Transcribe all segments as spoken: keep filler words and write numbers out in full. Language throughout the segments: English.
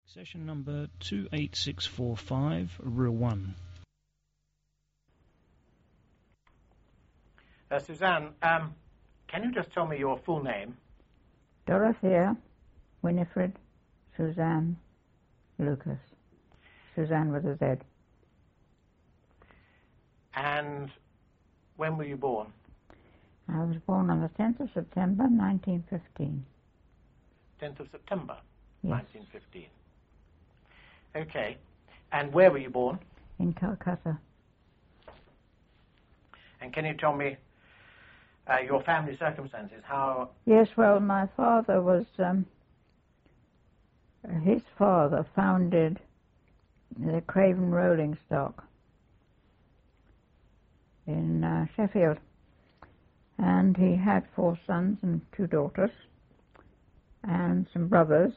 Session number two eight six four five, Reel one. Uh, Suzanne, um, can you just tell me your full name? Dorothea Winifred Suzanne Lucas. Suzanne with a Z. And when were you born? I was born on the tenth of September, nineteen fifteen. tenth of September, Yes. nineteen fifteen. Okay. And where were you born? In Calcutta. And can you tell me uh, your family circumstances? How? Yes, well, my father was, um, his father founded the Craven Rolling Stock in uh, Sheffield. And he had four sons and two daughters and some brothers.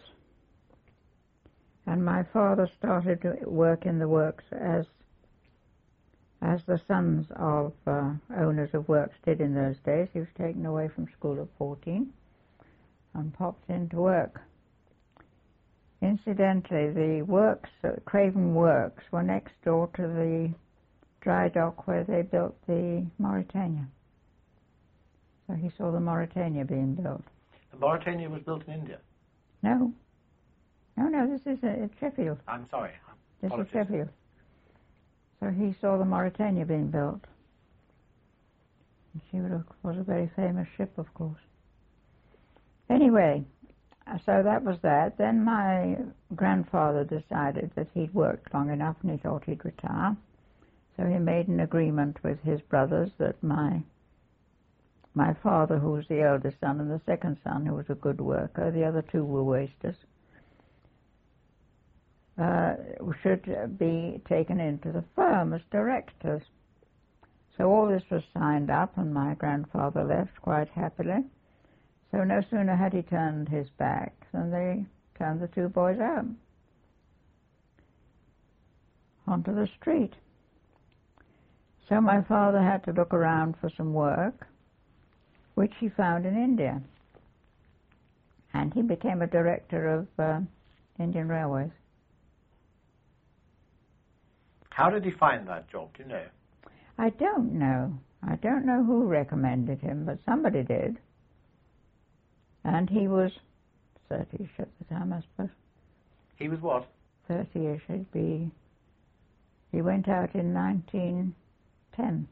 And my father started to work in the works as as the sons of uh, owners of works did in those days. He was taken away from school at fourteen and popped into work. Incidentally, the works, uh, Craven Works, were next door to the dry dock where they built the Mauritania. So he saw the Mauritania being built. The Mauritania was built in India? No. No, no, this is uh, Sheffield. I'm sorry. This Apologies. is Sheffield. So he saw the Mauritania being built. And she was a very famous ship, of course. Anyway, so that was that. Then my grandfather decided that he'd worked long enough and he thought he'd retire. So he made an agreement with his brothers that my my father, who was the eldest son, and the second son, who was a good worker, the other two were wasters, Uh, should be taken into the firm as directors. So all this was signed up and my grandfather left quite happily. So no sooner had he turned his back than they turned the two boys out onto the street. So my father had to look around for some work, which he found in India. And he became a director of uh, Indian Railways. How did he find that job? Do you know? I don't know. I don't know who recommended him, but somebody did. And he was thirty-ish at the time, I suppose. He was what? thirty-ish, he'd be... He went out in nineteen ten.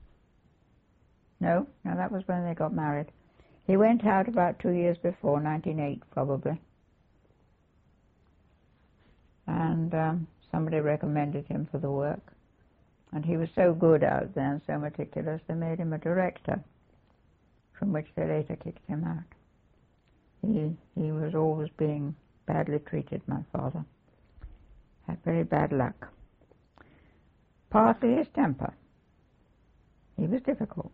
No, no, that was when they got married. He went out about two years before, nineteen oh eight probably. And um, somebody recommended him for the work. And he was so good out there and so meticulous, they made him a director, from which they later kicked him out. He, he was always being badly treated, my father. Had very bad luck. Partly his temper. He was difficult.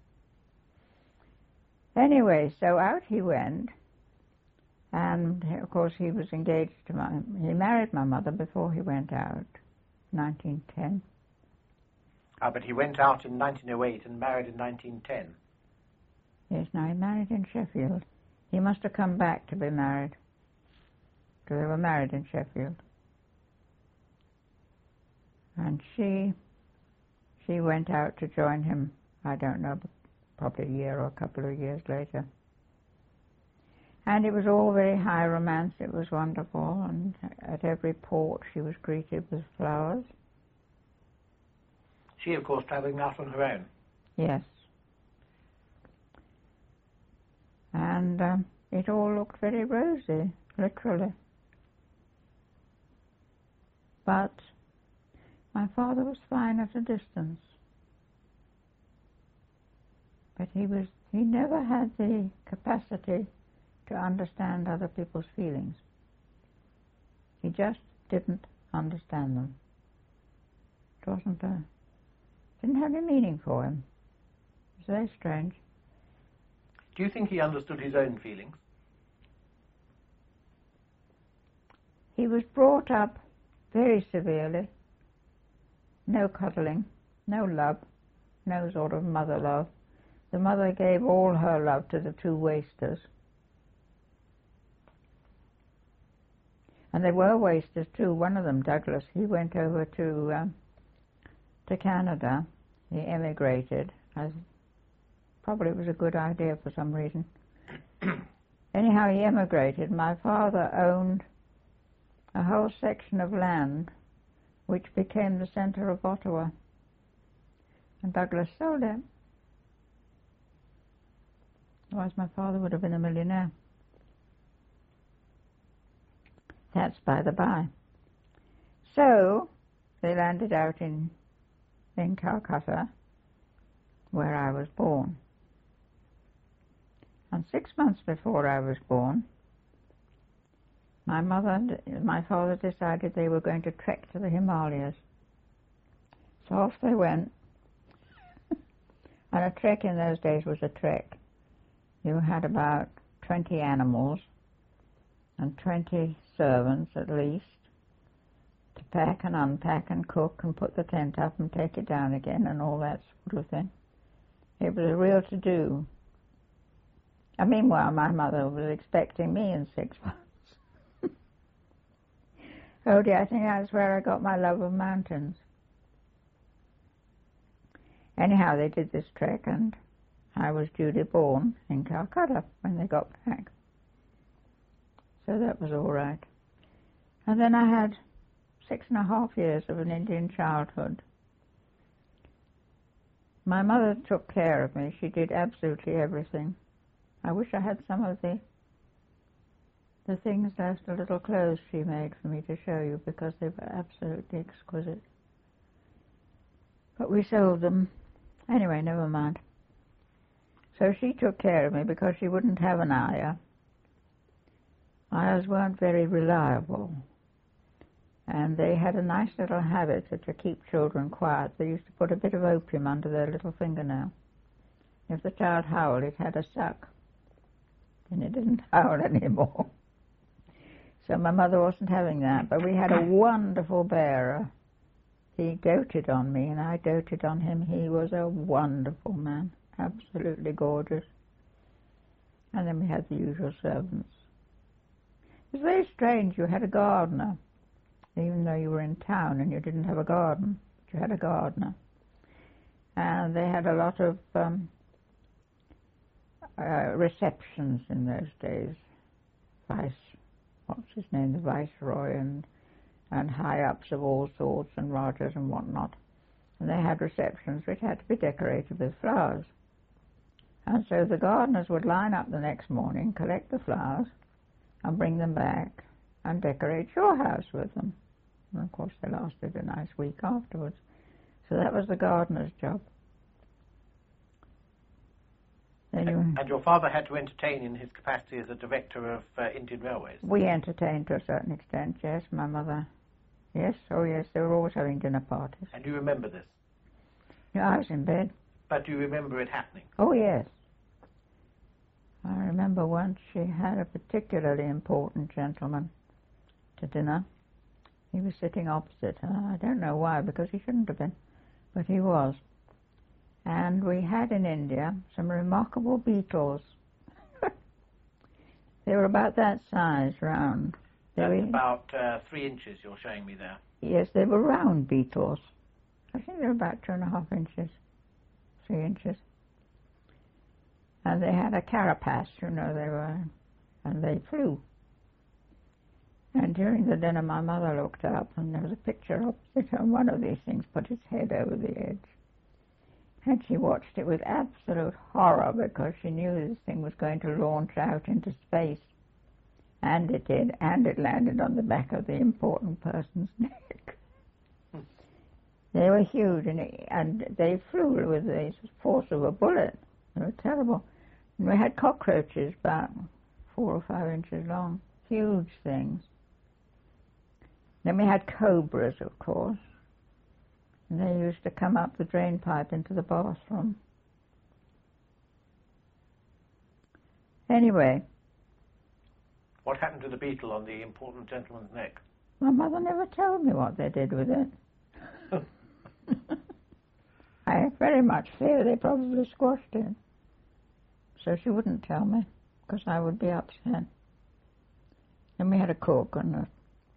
Anyway, so out he went, and of course he was engaged to my, he married my mother before he went out, nineteen ten. Ah, but he went out in nineteen oh eight and married in nineteen ten. Yes, now he married in Sheffield. He must have come back to be married, because they were married in Sheffield. And she, she went out to join him, I don't know, probably a year or a couple of years later. And it was all very high romance. It was wonderful. And at every port she was greeted with flowers. She, of course, travelling out on her own. Yes. And um, it all looked very rosy, literally. But my father was fine at a distance. But he was, he never had the capacity to understand other people's feelings. He just didn't understand them. It wasn't a, didn't have any meaning for him. It was very strange. Do you think he understood his own feelings? He was brought up very severely. No cuddling, no love, no sort of mother love. The mother gave all her love to the two wasters. And they were wasters too. One of them, Douglas, he went over to um, to Canada. He emigrated. As probably it was a good idea for some reason. Anyhow, he emigrated. My father owned a whole section of land which became the centre of Ottawa. And Douglas sold it. Otherwise my father would have been a millionaire. That's by the by. So, they landed out in, in Calcutta, where I was born. And six months before I was born, my mother and my father decided they were going to trek to the Himalayas. So off they went. And a trek in those days was a trek. You had about twenty animals and twenty servants at least to pack and unpack and cook and put the tent up and take it down again and all that sort of thing. It was a real to-do. And meanwhile, my mother was expecting me in six months. Oh dear, I think that's where I got my love of mountains. Anyhow, they did this trek, and I was duly born in Calcutta when they got back. So that was all right. And then I had six and a half years of an Indian childhood. My mother took care of me. She did absolutely everything. I wish I had some of the the things left, the little clothes she made for me to show you, because they were absolutely exquisite. But we sold them. Anyway, never mind. So she took care of me because she wouldn't have an ayah. Ayahs weren't very reliable. And they had a nice little habit to keep children quiet. They used to put a bit of opium under their little fingernail. If the child howled, it had a suck. And it didn't howl anymore. So my mother wasn't having that. But we had a wonderful bearer. He doted on me, and I doted on him. He was a wonderful man, absolutely gorgeous. And then we had the usual servants. It was very strange. You had a gardener, even though you were in town and you didn't have a garden. But you had a gardener. And they had a lot of um, uh, receptions in those days. Vice, what's his name, the Viceroy, and and high-ups of all sorts, and Rogers and whatnot. And they had receptions which had to be decorated with flowers. And so the gardeners would line up the next morning, collect the flowers, and bring them back, and decorate your house with them. And of course they lasted a nice week afterwards. So that was the gardener's job. Then you, and your father had to entertain in his capacity as a director of uh, Indian Railways? We entertained to a certain extent, yes. My mother... Yes, oh yes, they were always having dinner parties. And you remember this? Yeah, I was in bed. But do you remember it happening? Oh yes. I remember once she had a particularly important gentleman to dinner. He was sitting opposite her. I don't know why, because he shouldn't have been, but he was. And we had in India some remarkable beetles. They were about that size, round. That's They, about uh, three inches you're showing me there. yes, they were round beetles. I think they were about two and a half inches, three inches. And they had a carapace, you know, they were, and they flew. And during the dinner, my mother looked up, and there was a picture opposite her, and one of these things put its head over the edge. And she watched it with absolute horror, because she knew this thing was going to launch out into space. And it did, and it landed on the back of the important person's neck. Hmm. They were huge, and, it, and they flew with the force of a bullet. They were terrible. And we had cockroaches about four or five inches long, huge things. Then we had cobras, of course, and they used to come up the drain pipe into the bathroom. Anyway. What happened to the beetle on the important gentleman's neck? My mother never told me what they did with it. I very much fear they probably squashed it. So she wouldn't tell me, because I would be upset. Then we had a cook and a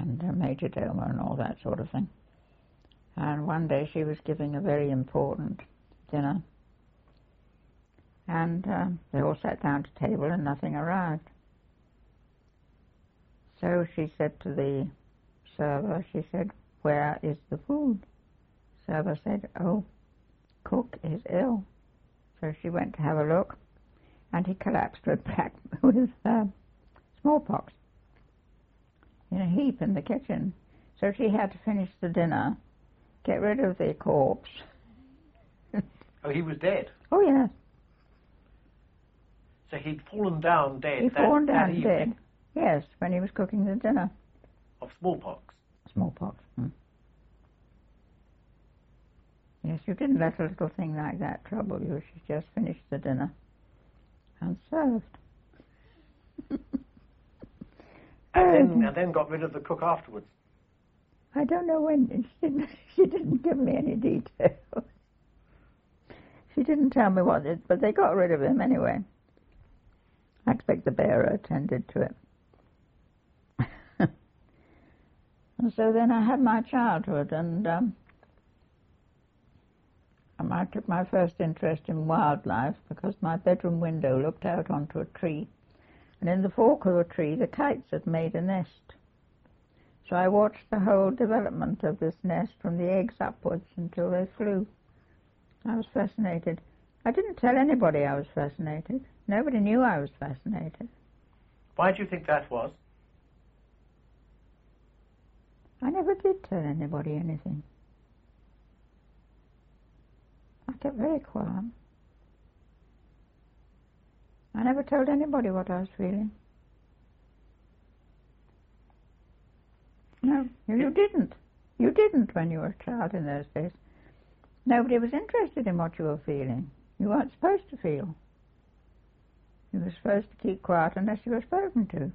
and uh, major domo and all that sort of thing. And one day she was giving a very important dinner, and uh, they all sat down to table and nothing arrived. So she said to the server, she said, "Where is the food?" Server said, "Oh, cook is ill." So she went to have a look, and he collapsed with black with uh, smallpox in a heap in the kitchen. So she had to finish the dinner, get rid of the corpse. Oh, he was dead? Oh, yes. So he'd fallen down dead He'd that, fallen that down evening? dead, yes, when he was cooking the dinner. Of smallpox? Smallpox. Hmm. Yes, you didn't let a little thing like that trouble you. She just finished the dinner and served. and, then, and then got rid of the cook afterwards? I don't know when. She didn't, she didn't give me any details. She didn't tell me what it, but they got rid of him anyway. I expect the bearer attended to it. And so then I had my childhood, and um, I took my first interest in wildlife because my bedroom window looked out onto a tree, and in the fork of the tree the kites had made a nest. So I watched the whole development of this nest from the eggs upwards until they flew. I was fascinated. I didn't tell anybody I was fascinated. Nobody knew I was fascinated. Why do you think that was? I never did tell anybody anything. I kept very quiet. I never told anybody what I was feeling. No, you didn't. You didn't when you were a child in those days. Nobody was interested in what you were feeling. You weren't supposed to feel. You were supposed to keep quiet unless you were spoken to.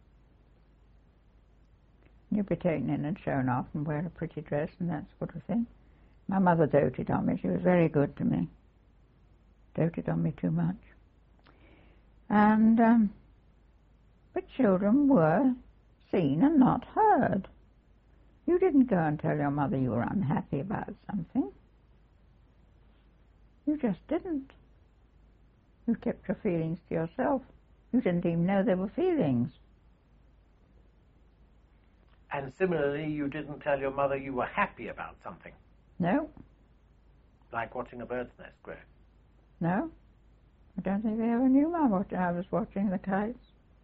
You'd be taken in and shown off and wear a pretty dress and that sort of thing. My mother doted on me. She was very good to me. Doted on me too much. And, um, but children were seen and not heard. You didn't go and tell your mother you were unhappy about something. You just didn't. You kept your feelings to yourself. You didn't even know they were feelings. And similarly, you didn't tell your mother you were happy about something? No. Like watching a bird's nest grow? No. I don't think they ever knew I was watching the kites.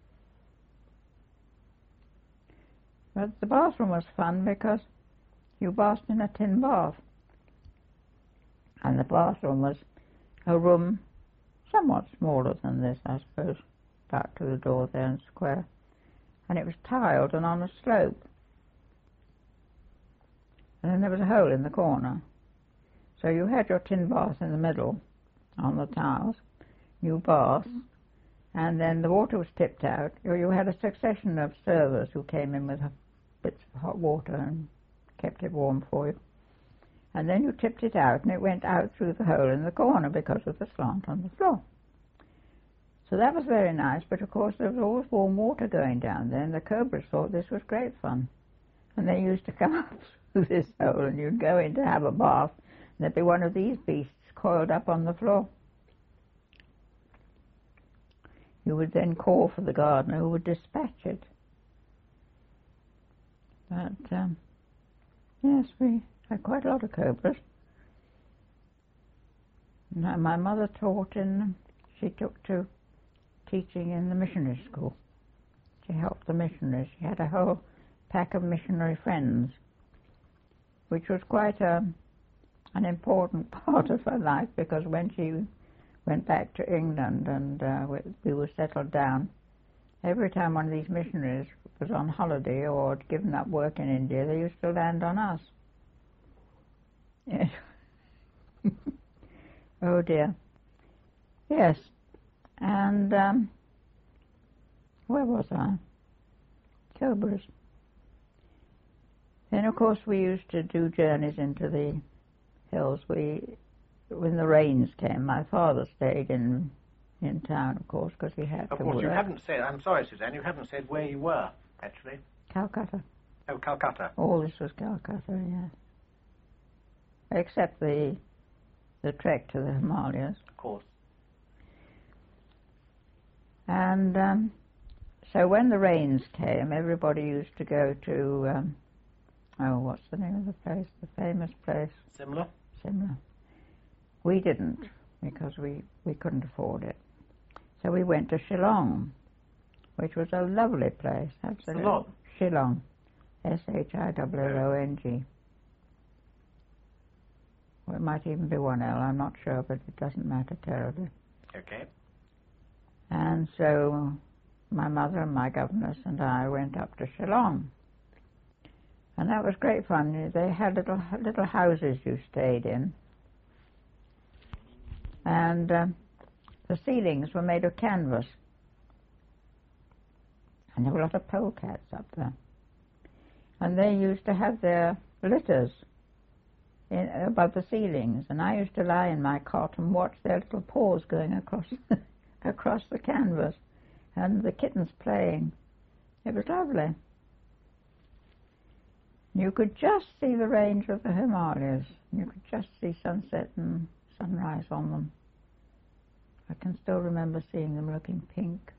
But the bathroom was fun because you bathed in a tin bath. And the bathroom was a room somewhat smaller than this, I suppose, back to the door there and square. And it was tiled and on a slope. And then there was a hole in the corner. So you had your tin bath in the middle on the tiles. You bathed, and then the water was tipped out. Or you had a succession of servers who came in with bits of hot water and kept it warm for you. And then you tipped it out, and it went out through the hole in the corner because of the slant on the floor. So that was very nice, but of course there was always warm water going down there, and the cobras thought this was great fun. And they used to come up through this hole, and you'd go in to have a bath, and there'd be one of these beasts coiled up on the floor. You would then call for the gardener who would dispatch it. But, um, yes, we had quite a lot of cobras. Now, my mother taught in, she took to teaching in the missionary school. She helped the missionaries. She had a whole pack of missionary friends, which was quite a, an important part of her life, because when she went back to England and uh, we, we were settled down, every time one of these missionaries was on holiday or had given up work in India, they used to land on us. Yes. Oh dear. Yes. And um, where was I? Cobras. Then, of course, we used to do journeys into the hills. We, when the rains came, my father stayed in in town, of course, because he had of to course, work. you haven't said, I'm sorry, Suzanne, you haven't said where you were, actually. Calcutta. Oh, Calcutta. All this was Calcutta, yes. Except the the trek to the Himalayas. Of course. And um, so when the rains came, everybody used to go to, um, oh, what's the name of the place? The famous place? Simla? Simla. We didn't, because we, we couldn't afford it. So we went to Shillong, which was a lovely place. Absolutely. Shillong? Shillong. S H I L L O N G. Well, it might even be one L, I'm not sure, but it doesn't matter terribly. Okay. And so my mother and my governess and I went up to Shillong. And that was great fun. They had little little houses you stayed in. And um, the ceilings were made of canvas. And there were a lot of polecats up there. And they used to have their litters in, above the ceilings. And I used to lie in my cot and watch their little paws going across across the canvas, and the kittens playing. It was lovely. You could just see the range of the Himalayas. You could just see sunset and sunrise on them. I can still remember seeing them looking pink.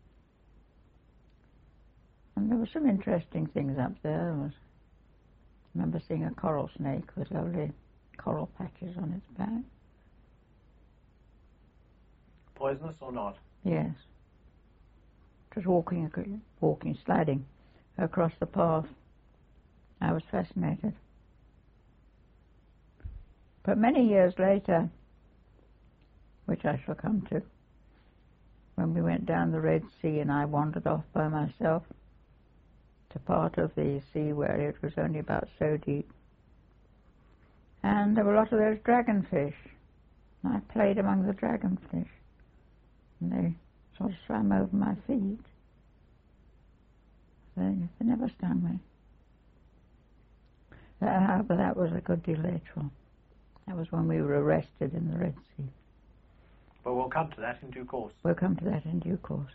And there were some interesting things up there. There was, I remember seeing a coral snake with lovely coral patches on its back. Poisonous or not? Yes. It was walking, walking, sliding across the path. I was fascinated. But many years later, which I shall come to, when we went down the Red Sea and I wandered off by myself to part of the sea where it was only about so deep, and there were a lot of those dragonfish. And I played among the dragonfish. And they sort of swam over my feet. They, they never stung me. That, but that was a good deal later. That was when we were arrested in the Red Sea. But we'll come to that in due course. We'll come to that in due course.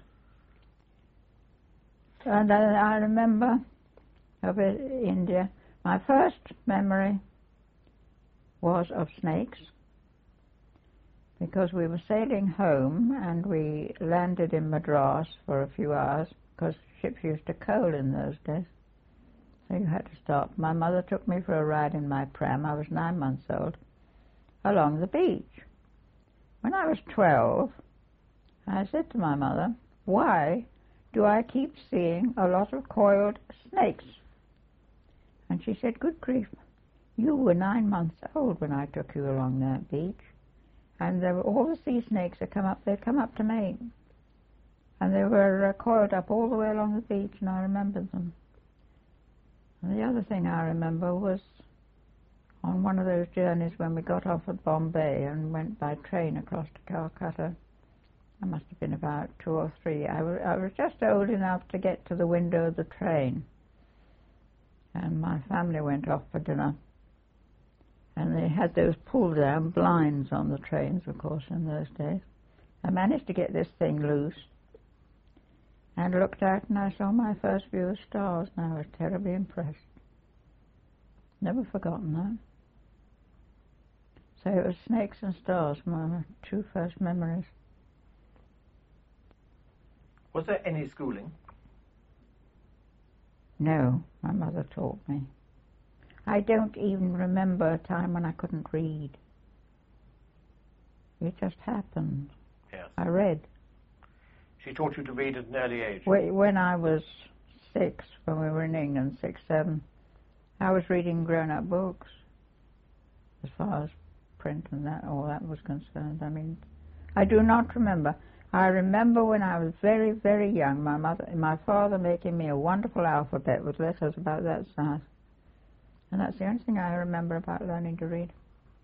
And I, I remember of it, India. My first memory was of snakes, because we were sailing home and we landed in Madras for a few hours, because ships used to coal in those days. So you had to stop. My mother took me for a ride in my pram, I was nine months old, along the beach. When I was twelve, I said to my mother, "Why do I keep seeing a lot of coiled snakes?" And she said, "Good grief, you were nine months old when I took you along that beach. And there were all the sea snakes that come up, they'd come up to mate. And they were uh, coiled up all the way along the beach, and I remembered them." And the other thing I remember was on one of those journeys when we got off at Bombay and went by train across to Calcutta. I must have been about two or three. I was, I was just old enough to get to the window of the train. And my family went off for dinner. And they had those pull-down blinds on the trains, of course, in those days. I managed to get this thing loose and looked out, and I saw my first view of stars, and I was terribly impressed. Never forgotten that. So it was snakes and stars, my two first memories. Was there any schooling? No, my mother taught me. I don't even remember a time when I couldn't read. It just happened. Yes. I read. She taught you to read at an early age? When I was six, when we were in England, six, seven, I was reading grown-up books, as far as print and that, all that was concerned. I mean, I do not remember. I remember when I was very, very young, my mother, my father making me a wonderful alphabet with letters about that size. And that's the only thing I remember about learning to read.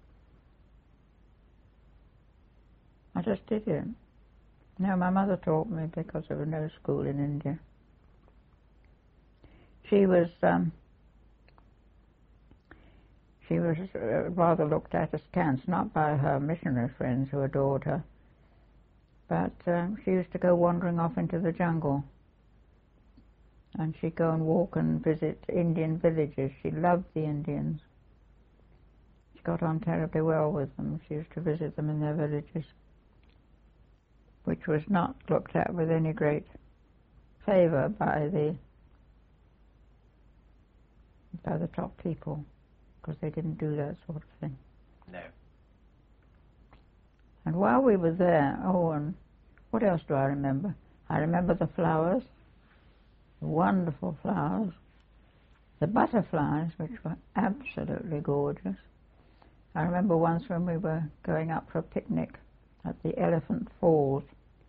I just did it. No, my mother taught me because there was no school in India. She was, um, she was uh, rather looked at askance, not by her missionary friends who adored her, but um, she used to go wandering off into the jungle. And she'd go and walk and visit Indian villages. She loved the Indians. She got on terribly well with them. She used to visit them in their villages, which was not looked at with any great favour by the by the top people, because they didn't do that sort of thing. No. And while we were there, oh, and what else do I remember? I remember the flowers, the wonderful flowers, the butterflies, which were absolutely gorgeous. I remember once when we were going up for a picnic at the Elephant Falls,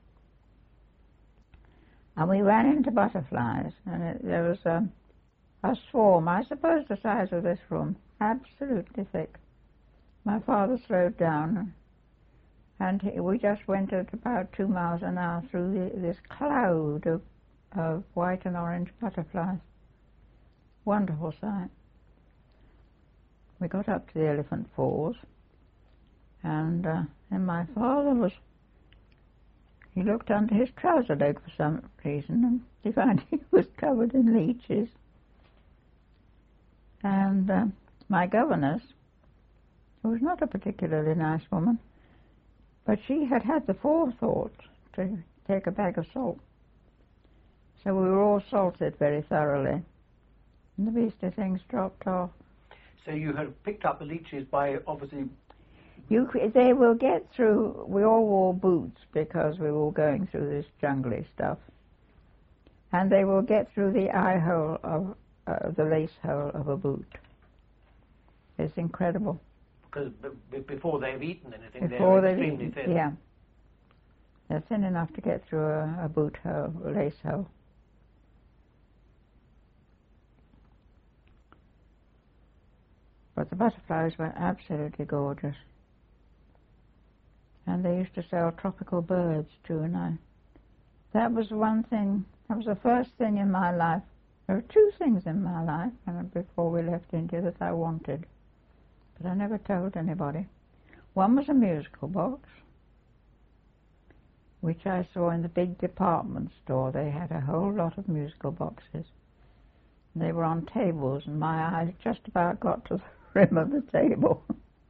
and we ran into butterflies, and it, there was a, a swarm, I suppose the size of this room, absolutely thick. My father slowed down, and he, we just went at about two miles an hour through the, this cloud of, of white and orange butterflies. Wonderful sight. We got up to the Elephant Falls, and, uh, and my father was, he looked under his trouser leg for some reason, and he found he was covered in leeches. And uh, my governess, who was not a particularly nice woman, but she had had the forethought to take a bag of salt. So we were all salted very thoroughly, and the beastly things dropped off. So you had picked up the leeches by obviously... You, they will get through, we all wore boots because we were going through this jungly stuff, and they will get through the eye hole of uh, the lace hole of a boot. It's incredible. Because b- before they've eaten anything, Before they're they've extremely eaten, thin. Yeah. They're thin enough to get through a, a boot hole, a lace hole. But the butterflies were absolutely gorgeous. And they used to sell tropical birds too, and I, that was one thing, that was the first thing in my life. There were two things in my life and before we left India that I wanted, but I never told anybody. One was a musical box, which I saw in the big department store. They had a whole lot of musical boxes. They were on tables, and my eyes just about got to the rim of the table.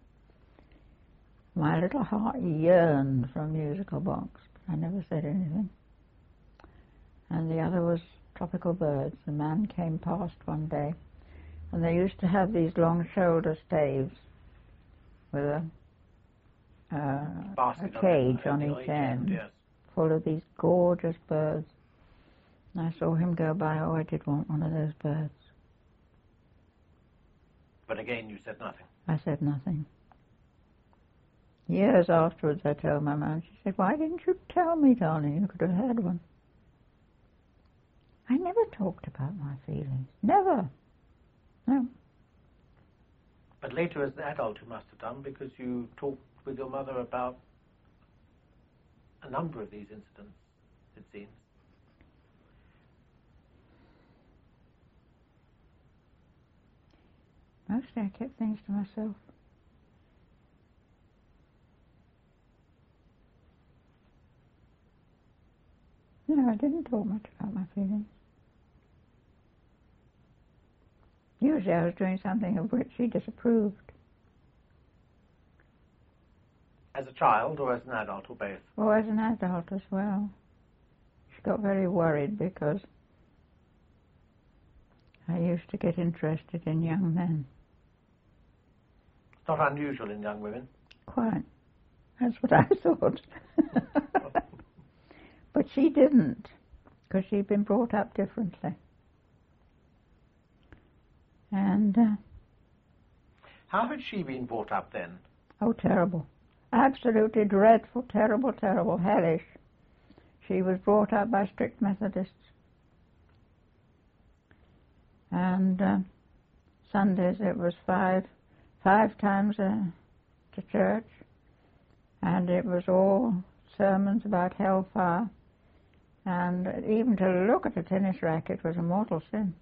My little heart yearned for a musical box, but I never said anything. And the other was tropical birds. A man came past one day, and they used to have these long shoulder staves with a, uh, a cage on each end, yes. full of these gorgeous birds. And I saw him go by. Oh, I did want one of those birds. But again, you said nothing. I said nothing. Years afterwards, I told my mum. She said, "Why didn't you tell me, darling? You could have had one." I never talked about my feelings. Never. No. But later, as an adult, you must have done, because you talked with your mother about a number of these incidents, it seems. Mostly I kept things to myself. No, I didn't talk much about my feelings. Usually I was doing something of which she disapproved. As a child or as an adult or both? Or as an adult as well. She got very worried because I used to get interested in young men. It's not unusual in young women. Quite. That's what I thought. But she didn't, because she'd been brought up differently. And... Uh, How had she been brought up then? Oh, terrible. Absolutely dreadful, terrible, terrible, hellish. She was brought up by strict Methodists. And uh, Sundays it was five, five times uh, to church. And it was all sermons about hellfire. And even to look at a tennis racket was a mortal sin.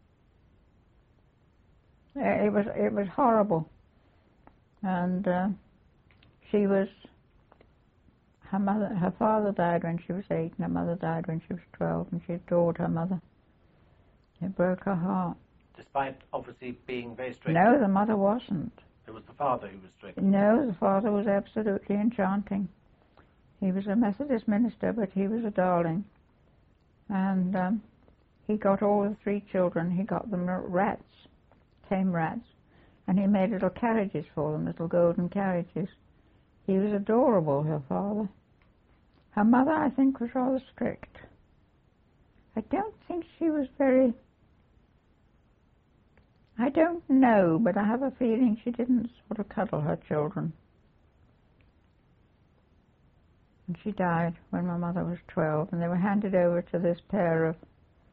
It was it was horrible. And uh, she was, her mother, her father died when she was eight, and her mother died when she was twelve, and she adored her mother. It broke her heart. Despite obviously being very strict. No, the mother wasn't. It was the father who was strict. No, the father was absolutely enchanting. He was a Methodist minister, but he was a darling. And um, he got all the three children, he got them rats, tame rats, and he made little carriages for them, little golden carriages. He was adorable, her father. Her mother, I think, was rather strict. I don't think she was very... I don't know, but I have a feeling she didn't sort of cuddle her children. And she died when my mother was twelve, and they were handed over to this pair of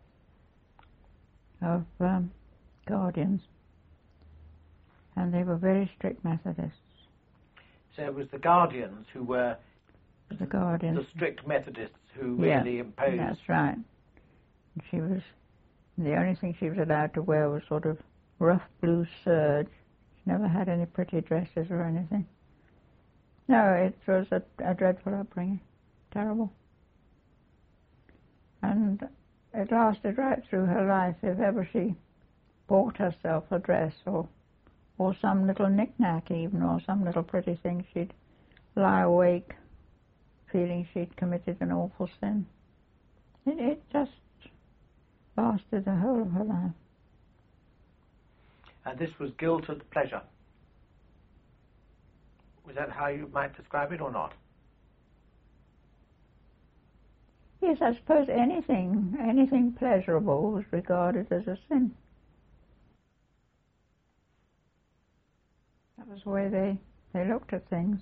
of um, guardians, and they were very strict Methodists. So it was the guardians who were The guardians. the strict Methodists who Yeah, really imposed. That's right. And she was, the only thing she was allowed to wear was sort of rough blue serge. She never had any pretty dresses or anything. No, it was a, a dreadful upbringing. Terrible. And it lasted right through her life. If ever she bought herself a dress or or some little knick-knack even, or some little pretty thing, she'd lie awake feeling she'd committed an awful sin. It, it just lasted the whole of her life. And this was guilt at pleasure. Was that how you might describe it or not? Yes, I suppose anything, anything pleasurable was regarded as a sin. That was the way they, they looked at things.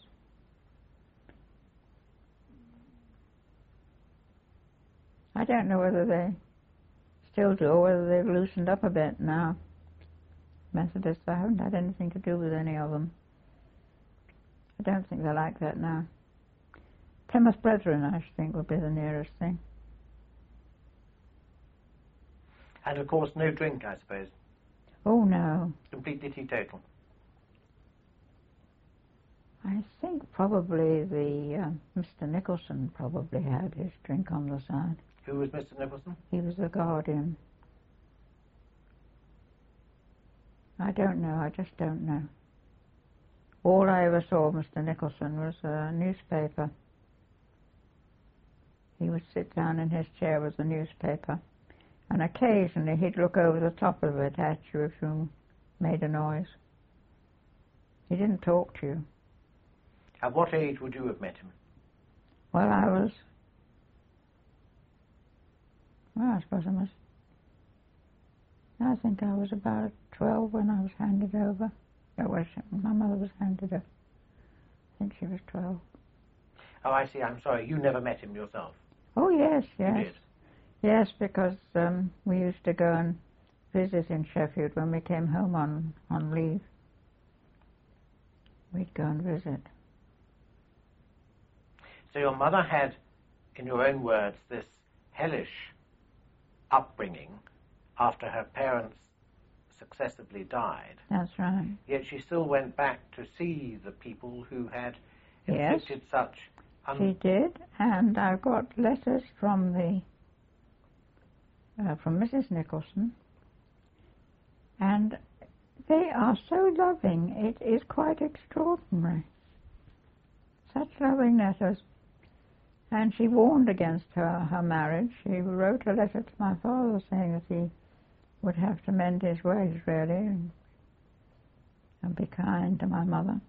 I don't know whether they still do or whether they've loosened up a bit now. Methodists, I haven't had anything to do with any of them. I don't think they're like that now. Plymouth Brethren, I should think, would be the nearest thing. And of course, no drink, I suppose. Oh, no. Completely teetotal. I think probably the uh, Mister Nicholson probably had his drink on the side. Who was Mister Nicholson? He was the guardian. I don't know, I just don't know. All I ever saw of Mister Nicholson was a newspaper. He would sit down in his chair with the newspaper, and occasionally he'd look over the top of it at you if you made a noise. He didn't talk to you. At what age would you have met him? Well, I was... Well, I suppose I must... I think I was about twelve when I was handed over. That was, my mother was handed over. I think she was twelve. Oh, I see. I'm sorry. You never met him yourself. Oh, yes, yes. You did? Yes, because um, we used to go and visit in Sheffield when we came home on, on leave. We'd go and visit. So your mother had, in your own words, this hellish upbringing after her parents successively died. That's right. Yet she still went back to see the people who had Yes. inflicted such... Un- She did, and I got letters from the uh, from Missus Nicholson, and they are so loving. It is quite extraordinary. Such loving letters. And she warned against her, her marriage. She wrote a letter to my father saying that he would have to mend his ways, really, and, and be kind to my mother.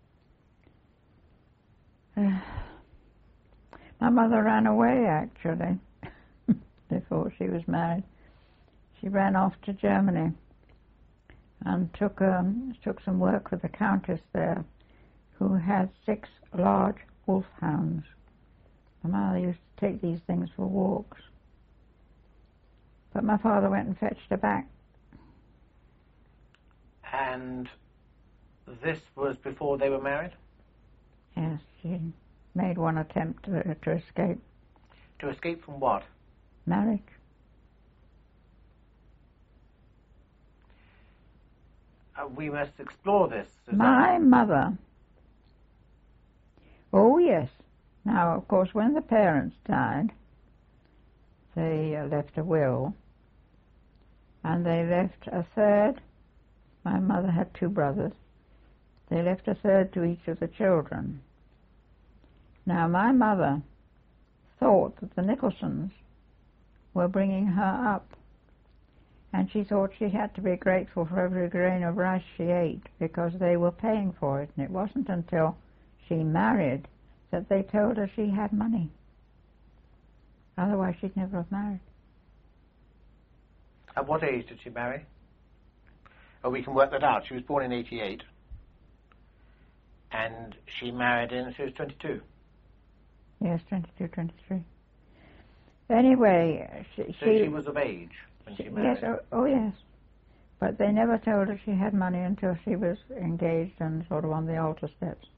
Uh, my mother ran away, actually, before she was married. She ran off to Germany and took um, took some work with the countess there, who had six large wolfhounds. My mother used to take these things for walks. But my father went and fetched her back. And this was before they were married? Yes, she made one attempt to, to escape. To escape from what? Marriage. Uh, we must explore this. Susanna. My mother. Oh, yes. Now, of course, when the parents died, they uh, left a will. and they left a third. My mother had two brothers. They left a third to each of the children. Now, my mother thought that the Nicholsons were bringing her up, and she thought she had to be grateful for every grain of rice she ate because they were paying for it. And it wasn't until she married that they told her she had money. Otherwise, she'd never have married. At what age did she marry? Oh, we can work that out. She was born in eighty-eight, and she married in, she was twenty-two. Yes, twenty-two, twenty-three. Anyway, she... So she, she was of age when she, she married? Yes, oh, oh yes. But they never told her she had money until she was engaged and sort of on the altar steps.